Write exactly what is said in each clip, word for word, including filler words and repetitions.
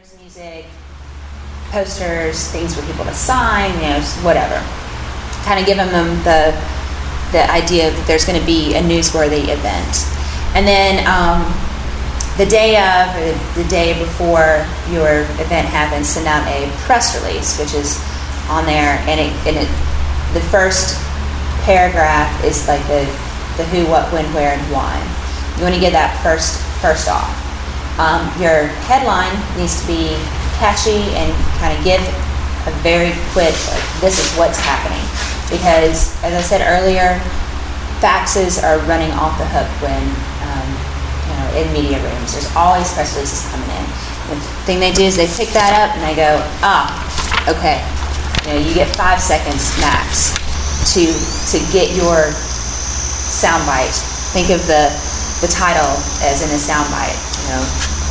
flyers, music, posters, things for people to sign, you know, whatever. Kind of giving them the the idea that there's going to be a newsworthy event. And then um, the day of, or the, the day before your event happens, send out a press release, which is on there, and it, and it the first paragraph is like the, the who, what, when, where, and why. You want to get that first first off. Um, your headline needs to be catchy and kind of give a very quick, like, this is what's happening. Because, as I said earlier, faxes are running off the hook when, um, you know, in media rooms. There's always press releases coming in. The thing they do is they pick that up and they go, ah, okay. You know, you get five seconds max to to get your soundbite. Think of the the title as in a soundbite. You know,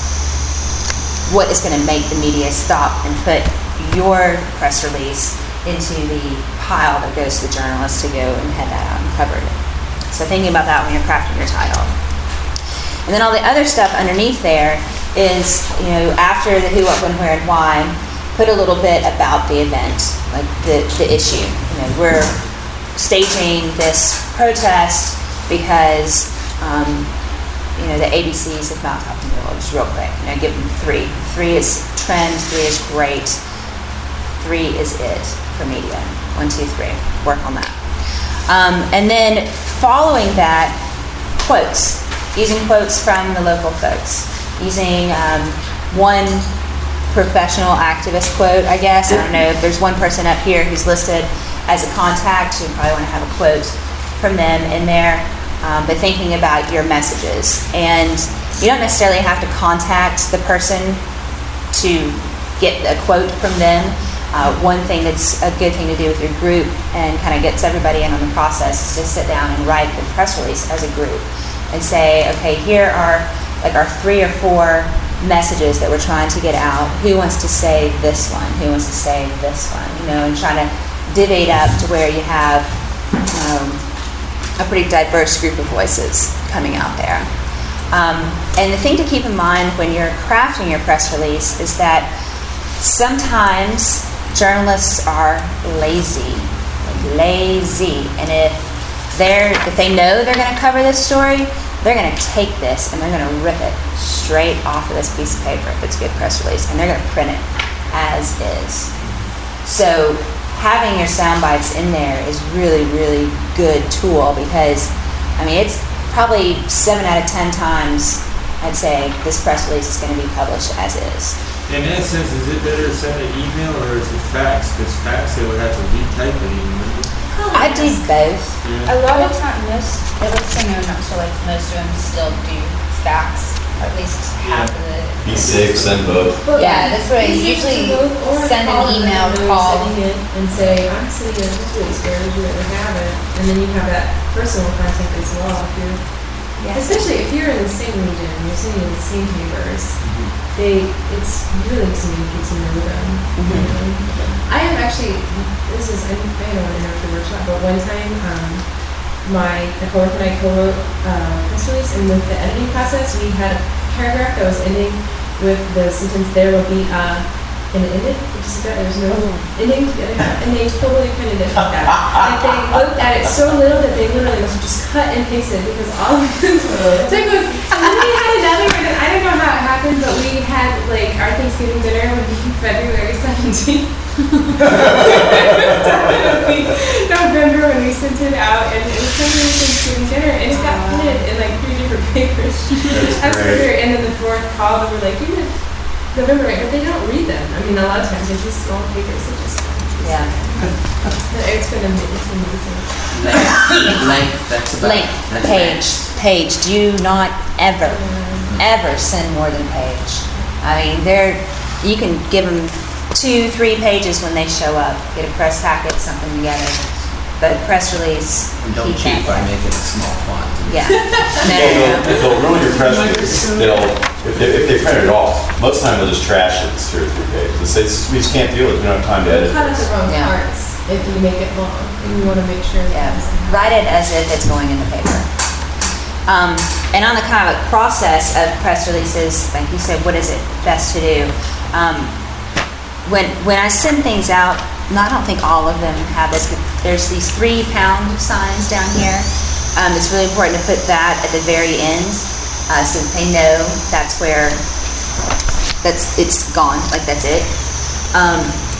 what is going to make the media stop and put your press release into the pile that goes to the journalist to go and head that out and cover it. So thinking about that when you're crafting your title. And then all the other stuff underneath there is, you know, after the who, what, when, where, and why, put a little bit about the event, like the, the issue. You know, we're staging this protest because, um, you know, the A B Cs have not talked to me just real quick. You know, give them three. Three is trend, three is great, three is it for media. One, two, three. Work on that. Um, and then following that, quotes. Using quotes from the local folks. Using um, one professional activist quote, I guess. I don't know if there's one person up here who's listed as a contact. You probably want to have a quote from them in there. Um, but thinking about your messages. And you don't necessarily have to contact the person to get a quote from them. Uh, one thing that's a good thing to do with your group and kind of gets everybody in on the process is to sit down and write the press release as a group and say, okay, here are like our three or four messages that we're trying to get out. Who wants to say this one? Who wants to say this one? You know, and trying to divvy it up to where you have um, a pretty diverse group of voices coming out there. Um, and the thing to keep in mind when you're crafting your press release is that sometimes journalists are lazy, like lazy, and if they're if they know they're going to cover this story, they're going to take this and they're going to rip it straight off of this piece of paper if it's a good press release, and they're going to print it as is. So having your sound bites in there is really, really good tool because, I mean, it's probably seven out of ten times I'd say this press release is going to be published as is. In that sense, is it better to send an email or is it fax? Because fax, they would have to retype it even. I do both. Yeah. A lot of times, most, at least I know, not sure, like most of them still do fax, or at least half of the. B six and both. Yeah, that's what I usually send an email, call. It and say, I'm sending it to this, where would you rather have it? And then you have that personal contact as well. If you're, yeah. Especially if you're in the same region, you're sending the same papers. Mm-hmm. They, it's really easy to get to know them. Mm-hmm. I am actually, this is, I don't want to interrupt the workshop, but one time, um, my the coworker and I co-wrote uh, press release, and with the editing process, we had a paragraph that was ending with the sentence, there will be uh, and it ended, which is that there was no ending, and they totally kind of did like that. Like they looked at it so little that they literally must have just cut and pasted because all of it was, so it was, and then we had another one, and I don't know how it happened, but we had, like, our Thanksgiving dinner would be February seventeenth. November when we sent it out, and it was February Thanksgiving dinner, and it got printed in, like, three different papers. That's great. And then the fourth call, we were like, you know, November, right? But they don't read them. I mean, a lot of times they're just small papers that just yeah. It's been amazing. Link, that's about Link, that's page, page. Do not ever, mm-hmm. ever send more than a page. I mean, they're you can give them two, three pages when they show up. Get a press packet, something together. But press release. And don't cheat by making a small font. Yeah. No, they'll, they'll ruin your press release. They'll, if they, if they print it off, most of the time they'll just trash it. It's two or three pages. It's, it's, we just can't deal with it. We don't have time to edit it. Cut out the wrong yeah. parts if you make it long. And you want to make sure that yeah. Write it as if it's going in the paper. Um, and on the kind of process of press releases, like you said, what is it best to do? Um, when when I send things out, no, I don't think all of them have this, but there's these three pound signs down here. Um, it's really important to put that at the very end, uh, so that they know that's where that's it's gone, like that's it. Um,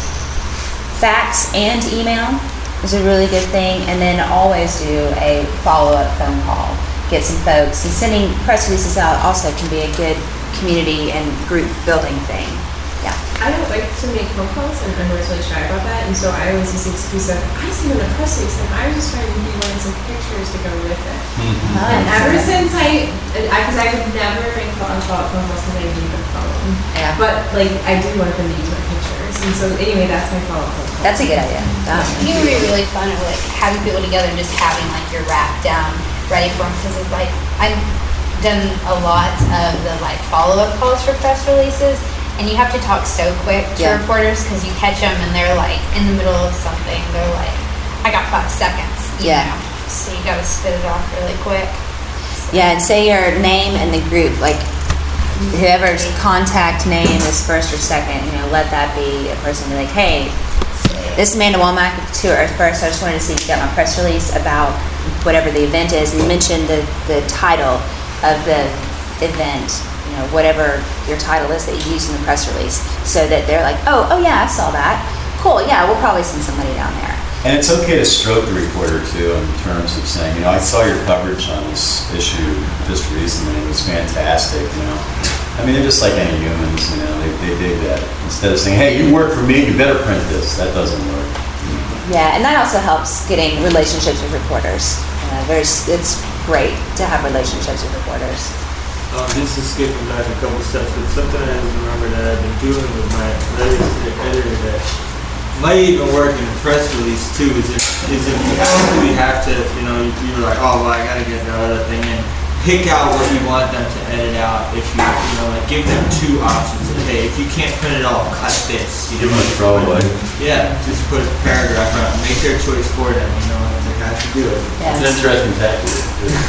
fax and email is a really good thing, and then always do a follow-up phone call. Get some folks, and sending press releases out also can be a good community and group building thing. Yeah. I don't like to make phone calls, and I'm always really shy about that, and so I always use the excuse of, I sent in a press release, and I was just trying to give you wanted some pictures to go with it. Mhm. And ever since I, because I, I would never make phone phone calls because I need the phone. Yeah. But like, I do want them to use my pictures, and so anyway, that's my follow-up phone call. That's a good idea. Um, I think it would be really fun of like having people together and just having like your wrap down ready for them, because it's like I've done a lot of the like follow-up calls for press releases, and you have to talk so quick to Yeah. reporters because you catch them and they're like in the middle of something. They're like, I got five seconds. You Yeah. know? So you got to spit it off really quick. Yeah, and say your name and the group, like whoever's contact name is first or second, you know, let that be a person be like, hey, this is Amanda Womack with To Earth First. I just wanted to see if you got my press release about whatever the event is, and mention the, the title of the event, you know, whatever your title is that you use in the press release, so that they're like, oh, oh yeah, I saw that. Cool, yeah, we'll probably send somebody down there. And it's okay to stroke the reporter too, in terms of saying, you know, I saw your coverage on this issue just recently. It was fantastic. You know, I mean, they're just like any humans. You know, they they dig that. Instead of saying, hey, you work for me, you better print this. That doesn't work. Yeah, and that also helps getting relationships with reporters. Uh, there's, it's great to have relationships with reporters. Um, this is skipping back a couple steps, but something I remember that I've been doing with my latest editor that might even work in a press release too is if, is if you absolutely have to, you know, you, you're like, oh, well, I gotta get the other thing in. Pick out what you want them to edit out. If you, you know, like give them two options. Okay, if you can't print it all, cut this. You Give know, them a throwaway. Yeah, just put a paragraph on it. Make their choice for them. You know, and they have to do it. Yeah. It's an interesting tactic.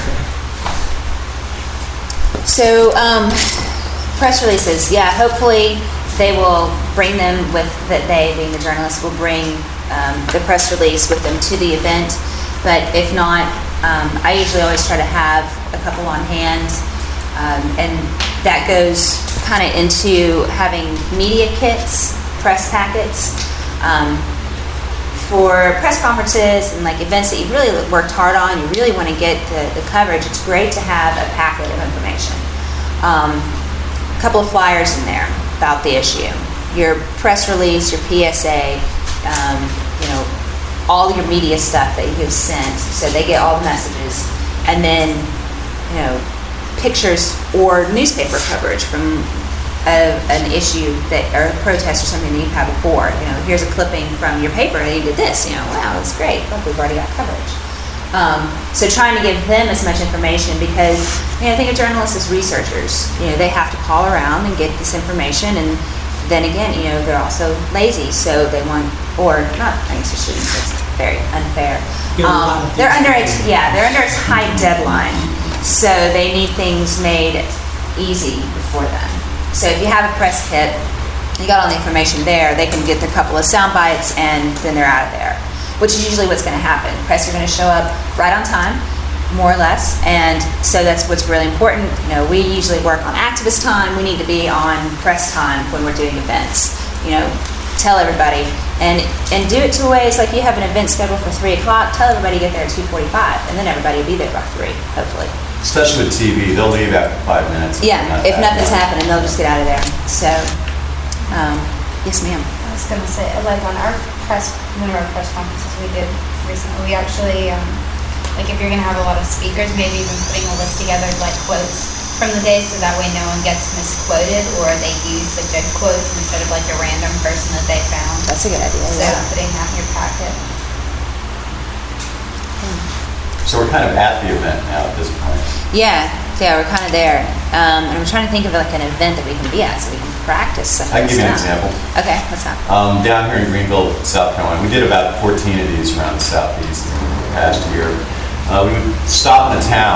So, um, press releases, yeah, hopefully they will bring them with, that they, being the journalists, will bring um, the press release with them to the event. But if not, um, I usually always try to have a couple on hand. Um, and that goes kind of into having media kits, press packets. Um, for press conferences and like events that you've really worked hard on, you really want to get the, the coverage, it's great to have a packet of information. Um, a couple of flyers in there about the issue, your press release, your P S A, um, you know, all your media stuff that you've sent, so they get all the messages, and then, you know, pictures or newspaper coverage from a, an issue that, or a protest or something that you've had before. You know, here's a clipping from your paper and you did this. You know, wow, that's great. Look, we've already got coverage. Um, so trying to give them as much information, because you know, I think of journalists as researchers. You know, they have to call around and get this information, and then again, you know, they're also lazy, so they want, or not. I guess they shouldn't. It's very unfair. Um, they're under a yeah, they're under a tight deadline, so they need things made easy before then. So if you have a press kit, you got all the information there, they can get their couple of sound bites and then they're out of there, which is usually what's going to happen. Press are going to show up right on time, more or less, and so that's what's really important. You know, we usually work on activist time. We need to be on press time when we're doing events. You know, tell everybody, and and do it two ways. Like you have an event scheduled for three o'clock, tell everybody to get there at two forty-five, and then everybody will be there by three, hopefully. Especially with T V, they'll leave after five minutes. Yeah, Not if that nothing's long. happening, they'll just get out of there. So, um, yes, ma'am. I was gonna say, like on our press, one of our press conferences we did recently, we actually, um, like if you're gonna have a lot of speakers, maybe even putting a list together of like quotes from the day, so that way no one gets misquoted, or they use the good quotes instead of like a random person that they found. That's a good idea. So Yeah. putting that in your packet. So we're kind of at the event now at this point. Yeah, yeah, we're kind of there. Um, and I'm trying to think of like an event that we can be at so we can practice some of I can this give you an stuff. example. Okay, what's that? Um, down here in Greenville, South Carolina, we did about fourteen of these around the southeast the past year. Uh, we would stop in a town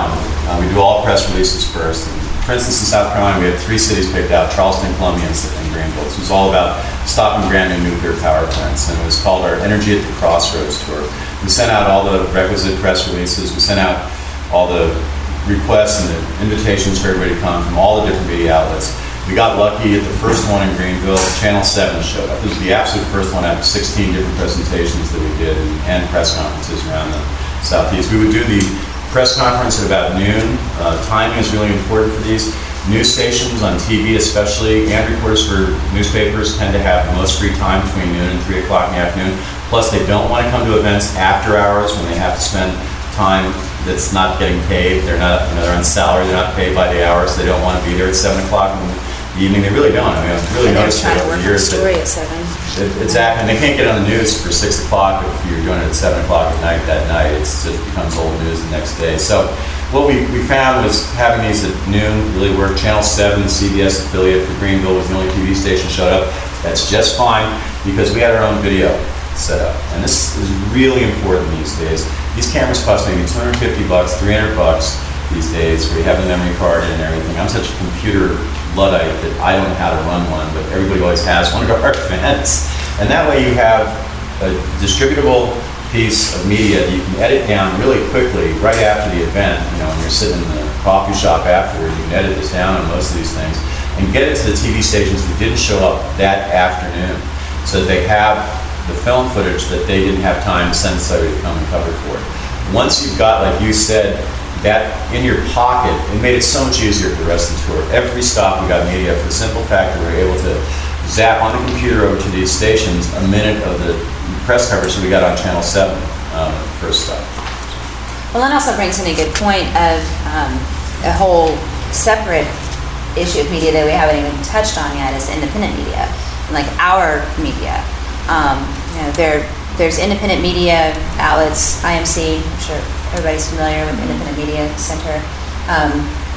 Uh, we do all press releases first. And for instance, in South Carolina, we had three cities picked out, Charleston, Columbia, and and Greenville. This was all about stopping brand new nuclear power plants, and it was called our Energy at the Crossroads Tour. We sent out all the requisite press releases. We sent out all the requests and the invitations for everybody to come from all the different media outlets. We got lucky at the first one in Greenville. Channel seven showed up. This was the absolute first one out of sixteen different presentations that we did and, and press conferences around the Southeast. We would do the press conference at about noon. Uh, timing is really important for these. News stations on T V especially, and reporters for newspapers tend to have the most free time between noon and three o'clock in the afternoon. Plus, they don't want to come to events after hours when they have to spend time that's not getting paid. They're not, you know, they're on salary. They're not paid by the hour, so they don't want to be there at seven o'clock in the evening. They really don't. I mean, I've really And they're noticed trying it to over work the on a years. story that at seven. it, exactly, and they can't get on the news for six o'clock if you're doing it at seven o'clock at night that night. It's, it becomes old news the next day. So what we, we found was having these at noon really worked. Channel seven, the C B S affiliate for Greenville, was the only T V station showed up. That's just fine because we had our own video set up. And this is really important these days. These cameras cost maybe two hundred fifty bucks, three hundred bucks these days, where you have the memory card and everything. I'm such a computer Luddite that I don't know how to run one, but everybody always has one of our events. And that way you have a distributable piece of media that you can edit down really quickly right after the event. You know, when you're sitting in the coffee shop afterwards, you can edit this down on most of these things and get it to the T V stations that didn't show up that afternoon, so that they have the film footage that they didn't have time to send somebody to come and cover for it. Once you've got, like you said, that in your pocket, it made it so much easier for the rest of the tour. Every stop we got media for the simple fact that we were able to zap on the computer over to these stations a minute of the press coverage that we got on Channel seven um, first stop. Well, that also brings in a good point of um, a whole separate issue of media that we haven't even touched on yet is independent media, like our media. Um, you know, there there's independent media outlets, I M C, I'm sure everybody's familiar with Independent Media Center, um,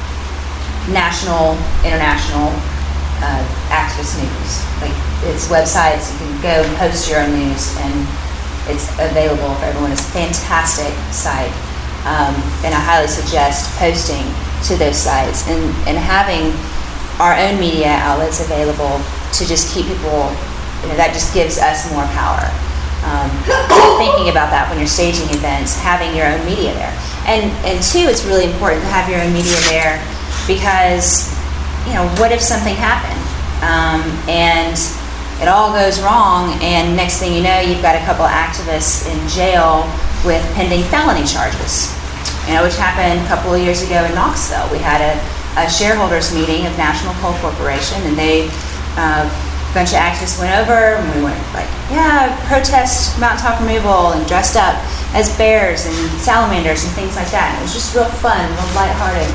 national, international uh, activist news. Like, it's websites, you can go and post your own news, and it's available for everyone. It's a fantastic site, um, and I highly suggest posting to those sites and, and having our own media outlets available to just keep people, you know, that just gives us more power. Um, so thinking about that when you're staging events, having your own media there. And and two, it's really important to have your own media there because, you know, what if something happened um, and it all goes wrong, and next thing you know, you've got a couple of activists in jail with pending felony charges, you know, which happened a couple of years ago in Knoxville. We had a, a shareholders meeting of National Coal Corporation, and they uh, a bunch of activists went over and we went like, yeah, protest mountaintop removal, and dressed up as bears and salamanders and things like that. And it was just real fun, real lighthearted.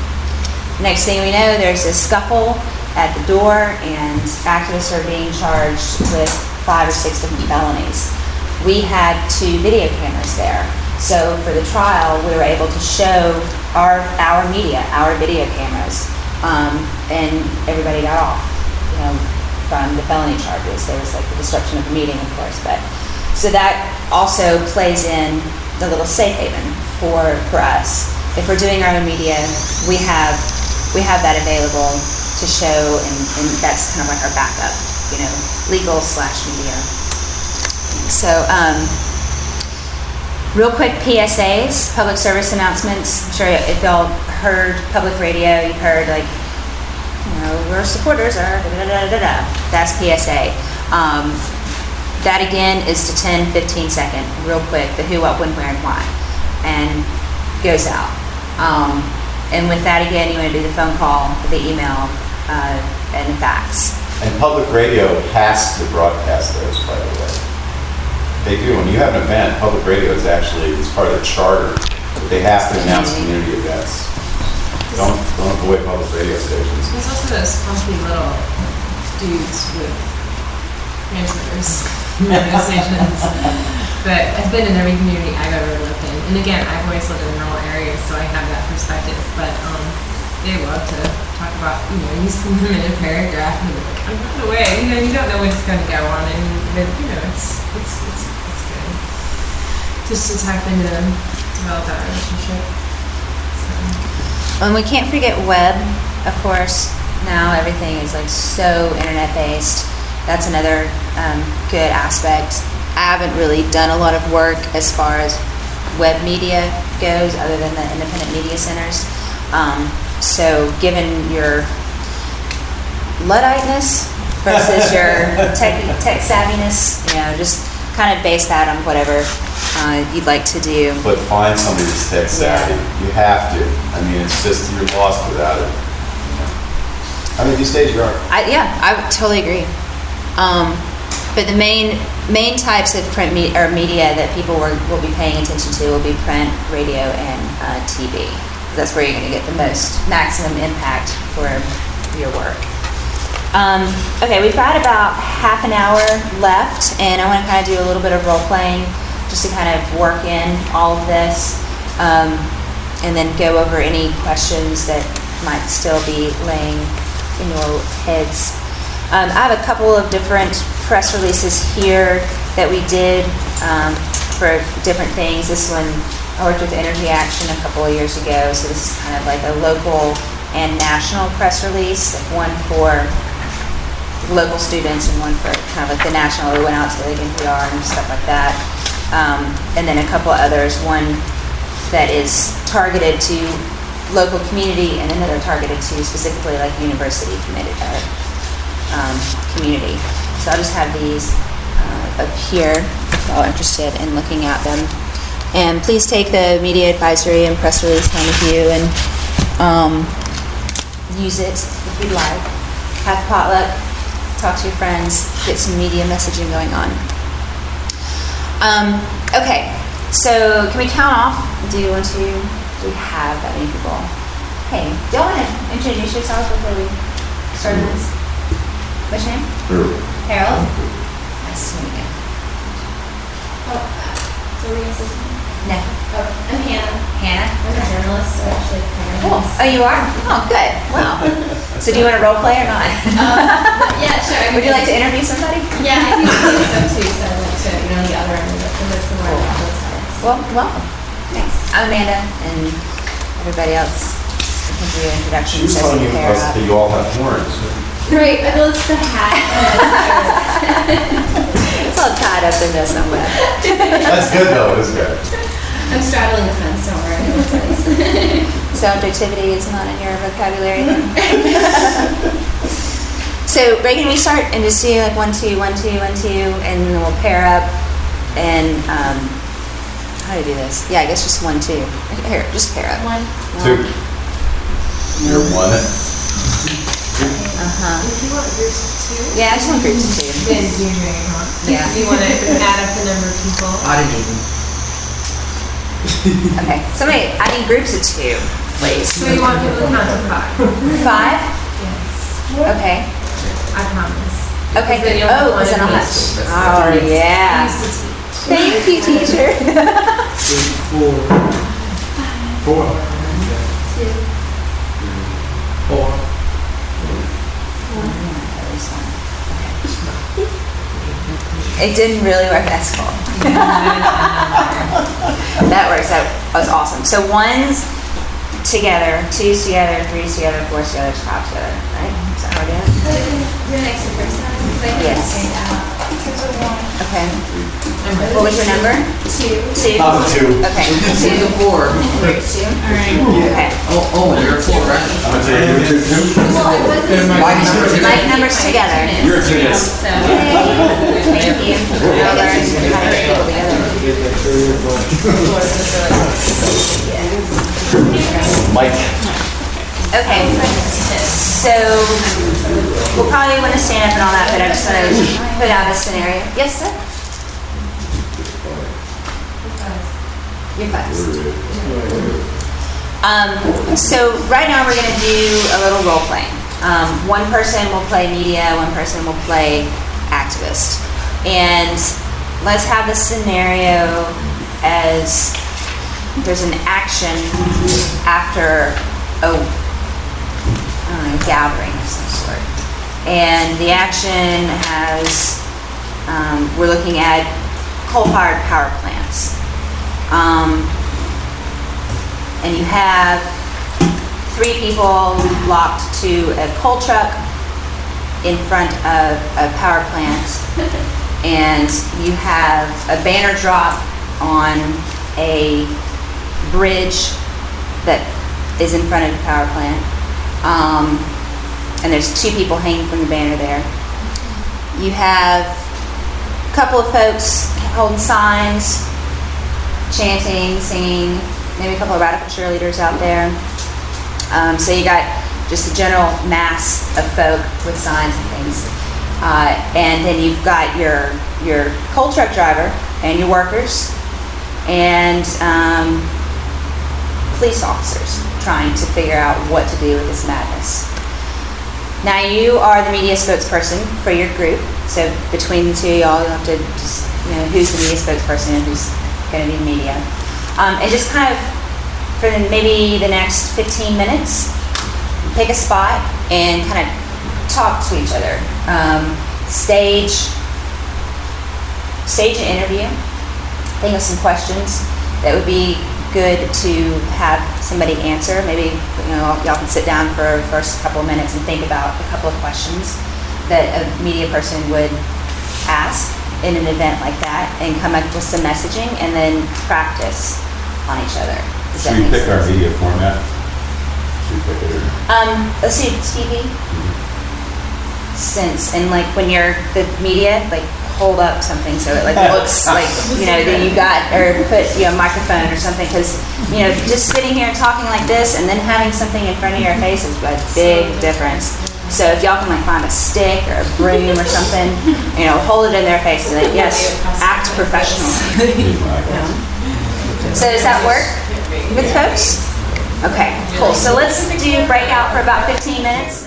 Next thing we know, there's a scuffle at the door, and activists are being charged with five or six different felonies. We had two video cameras there. So for the trial, we were able to show our our media, our video cameras, um, and everybody got off, you know, from the felony charges. There was like the disruption of the meeting, of course, but so that also plays in the little safe haven for for us. If we're doing our own media, we have we have that available to show, and, and that's kind of like our backup, you know, legal slash media. So, um, real quick P S As, public service announcements. I'm sure if y'all heard public radio, you've heard like, you know, we're supporters are da da da da da. That's P S A. Um, that again is to ten, fifteen second, real quick, the who, what, when, where, and why, and goes out. Um, and with that again, you want to do the phone call, the email, uh, and the fax. And public radio has to broadcast those, by the way. They do. When you have an event, public radio is actually, it's part of their charter, but they have to announce community events. Don't don't avoid public radio stations. There's also those funky little dudes with transmitters, radio stations that have been in every community I've ever lived in. And again, I've always lived in rural areas, so I have that perspective. But um, they love to talk about, you know, you see them in a paragraph and they're like, I'm not away. You know, you don't know what's going to go on, and but, you know, it's it's it's it's good just to tap into them, develop that relationship. So. and we can't forget web, of course. Now everything is like so internet based. That's another um, good aspect. I haven't really done a lot of work as far as web media goes, other than the independent media centers. Um, so, given your Ludditeness versus your tech, tech savviness, you know, just kind of base that on whatever uh, you'd like to do. But find somebody who's tech savvy. Yeah. You have to. I mean, it's just you're lost without it. I mean, these days you are. I, yeah, I would totally agree. Um, but the main main types of print me- or media that people were, will be paying attention to will be print, radio, and uh, T V. That's where you're going to get the most maximum impact for your work. Um, okay, we've got about half an hour left, and I want to kind of do a little bit of role playing just to kind of work in all of this, um, and then go over any questions that might still be laying in your heads. Um, I have a couple of different press releases here that we did um, for different things. This one, I worked with Energy Action a couple of years ago, so this is kind of like a local and national press release, one for local students and one for kind of like the national. We went out to like N P R and stuff like that. Um, and then a couple others, one that is targeted to local community and another targeted to specifically like university community. Uh, um, community. So I'll just have these uh, up here if y'all are interested in looking at them. And please take the media advisory and press release home with you and um, use it if you'd like. Have potluck, talk to your friends, get some media messaging going on. Um, okay, so can we count off? Do you want to? Do we have that many people? Hey, do y'all want to introduce yourselves before we start this? What's your name? Harold. Harold? Nice to meet you. Oh, so we're going to say something? No. Oh, I'm Hannah. Hannah? I'm a journalist, so actually kind Cool. Oh, you are? Oh, good. Wow. So do you want to role play or not? Um, yeah, sure. I Would you like to interview somebody? Yeah, I do do stuff too, so I like to, you know, the other end of it, so that's the more on both sides. Well, welcome. Thanks. I'm Amanda, and everybody else. I can do introductions. She was as telling we you pair us up. that you all have horns. Right, well, it's the hat. It's all tied up in there somewhere. That's good though, isn't it? I'm straddling the fence, don't worry. It's nice. Subjectivity is not in your vocabulary then. So, Reagan, we start and just do like one, two, one, two, one, two, and then we'll pair up. And um, how do you do this? Yeah, I guess just one, two. Here, just pair up. One. Two. You're one. Uh-huh. If you want groups of two, Yeah, I just want groups of two. then you're doing it wrong. Yeah. If you want to add up the number of people. Odd and even. Okay, somebody, I need groups of two, please. So you want people to count to five? Five? Yes. Okay. I promise. Okay. Because then you'll have Oh, one because then I'll of have. each. Oh, I yeah. used to teach. Thank you, teacher. Four. Four. Two. Four. It didn't really work. That's cool. That works. That was awesome. So one's together, two's together, three's together, four's together, five's together. Right? Is that how we're doing it? So you can do an extra person. Because I can Yes. say that. Okay. What was your number? Two. Two. I'm a two. Okay. Two Two. to four. Two. Okay. Oh, oh, you're a four, right? I'm a two. You're a two too? Well, it wasn't. Mike number two. Like numbers together. You're a two, yes. So. Thank you. I'll learn how to get it together. Mike. Okay. So we'll probably want to stand up and all that, but I just want to put out a scenario. Yes, sir? You're fast. Um, so right now we're going to do a little role playing. Um, one person will play media, one person will play activist. And let's have the scenario as there's an action after a, I don't know, gathering of some sort. And the action has, um, we're looking at coal-fired power plants. Um, and you have three people locked to a coal truck in front of a power plant, and you have a banner drop on a bridge that is in front of the power plant. Um, and there's two people hanging from the banner there. You have a couple of folks holding signs, chanting, singing, maybe a couple of radical cheerleaders out there. Um, so you got just a general mass of folk with signs and things. Uh, and then you've got your your coal truck driver and your workers and um, police officers trying to figure out what to do with this madness. Now you are the media spokesperson for your group, so between the two of y'all, you'll have to just, you know, who's the media spokesperson and who's going to be the media. Um, and just kind of, for maybe the next fifteen minutes, pick a spot and kind of talk to each other. Um, stage, stage an interview. Think of some questions that would be good to have somebody answer. Maybe, you know, y'all can sit down for the first couple of minutes and think about a couple of questions that a media person would ask in an event like that, and come up with some messaging, and then practice on each other. Does that Should we make pick sense? our media format? Should we pick it or? Um, let's do T V. Since, and like when you're the media, like hold up something so it like looks like, you know, that you got, or put, you know, a microphone or something, because, you know, just sitting here and talking like this and then having something in front of your face is a big difference. So if y'all can like find a stick or a broom or something, you know, hold it in their face and like, yes, act professional. So does that work with folks? Okay, cool. So let's do breakout for about fifteen minutes.